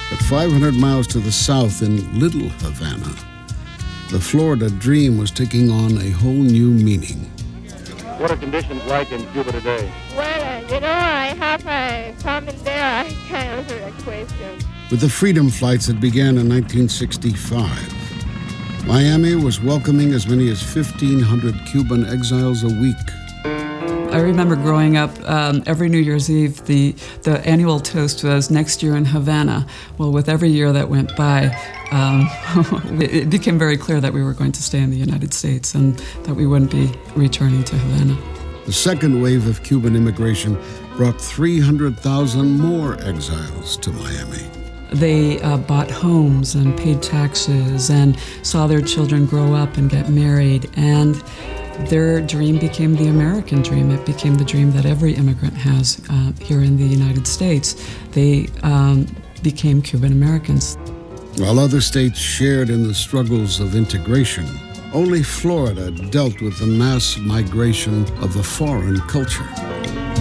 But 500 miles to the south in Little Havana, the Florida dream was taking on a whole new meaning. What are conditions like in Cuba today? Well, I have a family there. I can answer that question. With the freedom flights that began in 1965, Miami was welcoming as many as 1,500 Cuban exiles a week. I remember growing up, every New Year's Eve, the annual toast was next year in Havana. Well, with every year that went by, it became very clear that we were going to stay in the United States and that we wouldn't be returning to Havana. The second wave of Cuban immigration brought 300,000 more exiles to Miami. They bought homes and paid taxes and saw their children grow up and get married, and their dream became the American dream. It became the dream that every immigrant has here in the United States. They became Cuban Americans. While other states shared in the struggles of integration, only Florida dealt with the mass migration of a foreign culture.